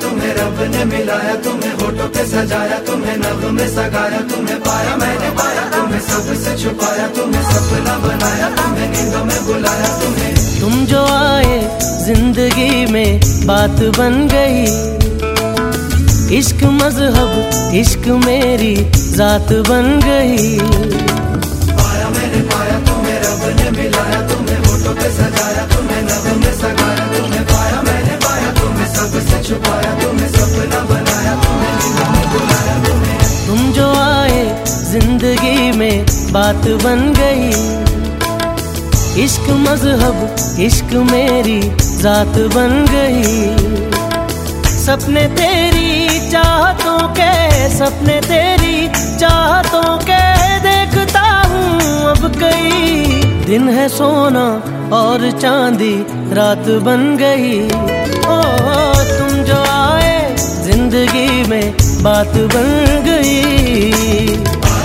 तुम्हें रब ने मिलाया, तुम्हें होठों पे सजाया, तुम्हें नभ में सगाया, तुम्हें पाया मैंने पाया, तुम्हें सबसे छुपाया, तुम्हें सपना बनाया, तुम्हें नींदों में बुलाया, तुम्हें। तुम जो आए जिंदगी में बात बन गई, इश्क मजहब इश्क मेरी जात बन गई। पाया मैंने पाया, तुम्हें रब ने मिलाया, तुम्हें होठों पे सजाया, तुम्हें नभ में सगाया, तुम्हें पाया मैंने पाया, तुम्हें सबसे छुपाया, तुम्हें सपना बनाया, तुम्हें नींदों में बुलाया, तुम्हें। तुम जो आए जिंदगी में बात बन गई, इश्क मजहब इश्क मेरी जात बन गई। सपने तेरी चाहतों के, सपने तेरी चाहतों के देखता हूँ अब कई। दिन है सोना और चांदी रात बन गई। ओ तुम जो आए जिंदगी में बात बन गई।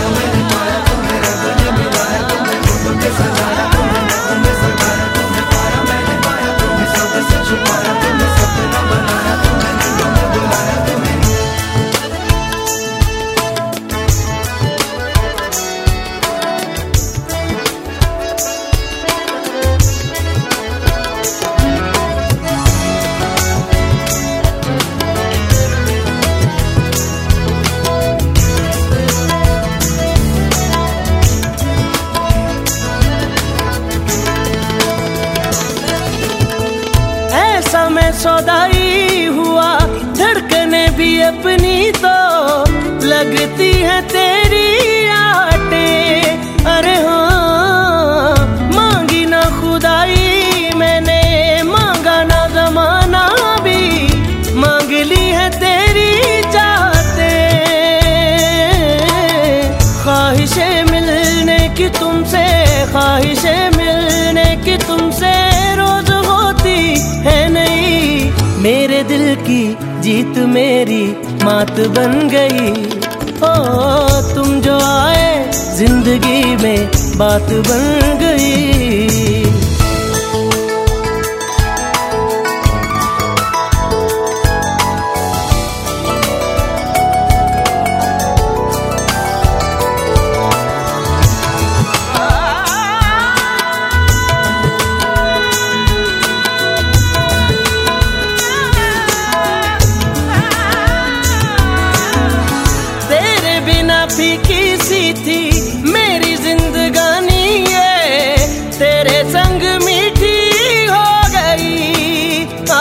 मैं सौदाई हुआ, धड़कने भी अपनी तो लगती है तेरी आटे। अरे हाँ, मांगी ना खुदाई मैंने, मांगा ना जमाना भी, मांग ली है तेरी चाहते। ख्वाहिशें मिलने की तुमसे, ख्वाहिशें मिलने की तुमसे रोज होती है नहीं। मेरे दिल की जीत मेरी मात बन गई। ओ तुम जो आए जिंदगी में बात बन गई। फीकी सी थी मेरी जिंदगानी ये, तेरे संग मीठी हो गई।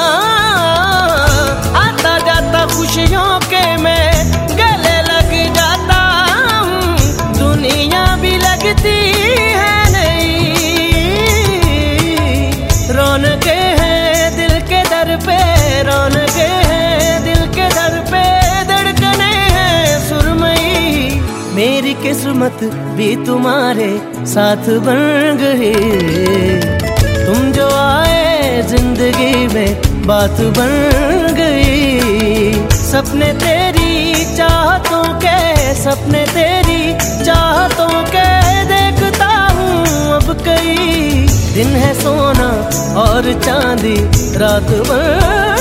आता जाता खुशियों के मैं गले लग जाता हूँ, दुनिया भी लगती है नहीं। रौनके हैं दिल के दर पे, रौनके हैं दिल के दर पे, धड़कने हैं सुरमई। मेरी किस्मत भी तुम्हारे साथ बन गई। तुम जो आए जिंदगी में बात बन गई। सपने तेरी चाहतों के, सपने तेरी चाहतों के देखता हूँ अब कई। दिन है सोना और चांदी रात बन